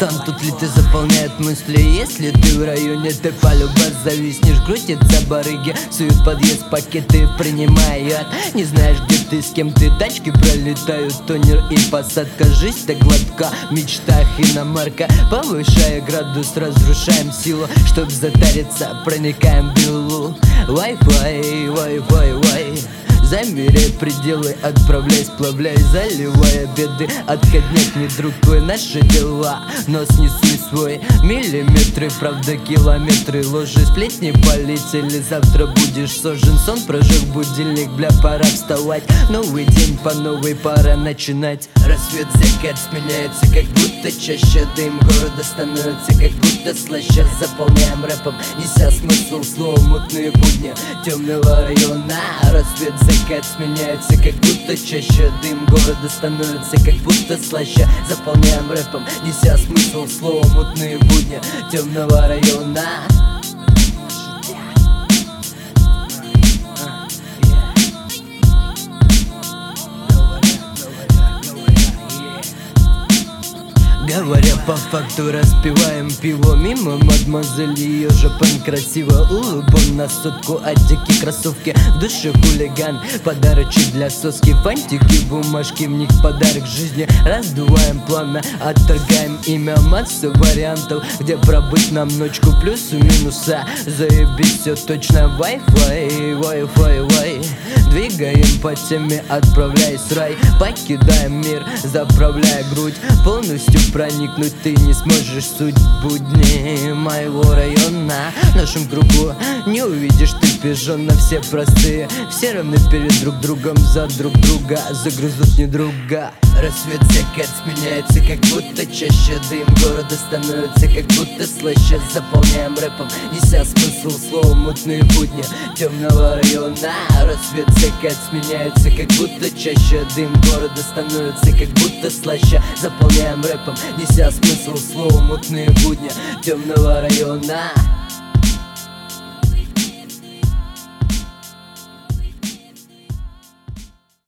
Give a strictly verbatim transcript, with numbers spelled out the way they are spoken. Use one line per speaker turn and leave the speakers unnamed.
Тон тут ли ты заполняет мысли. Если ты в районе, ты полюбас зависнешь. Крутятся барыги, суют подъезд, пакеты принимают. Не знаешь, где ты, с кем ты, тачки пролетают. Тонер и посадка, жизнь так гладка. В мечтах иномарка, повышая градус, разрушаем силу. Чтоб затариться, проникаем в белу. Wi-Fi, Wi-Fi, Wi-Fi. Замеряй пределы, отправляй, сплавляй, заливая беды. Отходняк не друг твой, наши дела. Нос неси свой, миллиметры, правда километры. Ложи, сплетни полетели, завтра будешь сожжен. Сон прожив, будильник, бля, пора вставать. Новый день, по новой пора начинать. Рассвет, закат сменяется, как будто чаще. Дым города становится, как будто слаще. Заполняем рэпом, неся смысл слова. Мутные будни темного района. Рассвет, закат сменяется, как будто чаще. Дым города становится, как будто слаще. Заполняем рэпом, неся смысл слова. Мутные будни темного района. Говоря по факту, распиваем пиво. Мимо мадемуазель, ее жопань красиво. Улыбон на сотку, адики, кроссовки. В душе хулиган, подарочек для соски. Фантики, бумажки, в них подарок жизни. Раздуваем пламя, отторгаем имя. Масса вариантов, где пробыть нам ночку. Плюсы, минуса, заебись, все точно. Wi-Fi, Wi-Fi, Wi. Двигаем по теме, отправляясь в рай. Покидаем мир, заправляя грудь. Полностью проникнуть ты не сможешь суть будни моего района. В нашем кругу не увидишь ты пижона. Все простые, все равны перед друг другом. За друг друга загрызут не друга. Рассвет, закат сменяется, как будто чаще. Дым города становится, как будто слаще. Заполняем рэпом, неся смысл слова. Мутные будни темного района. Рассвет, закат сменяется, как будто чаще. Дым города становится, как будто слаще. Заполняем рэпом, неся смысл слова. Мутные будни темного района.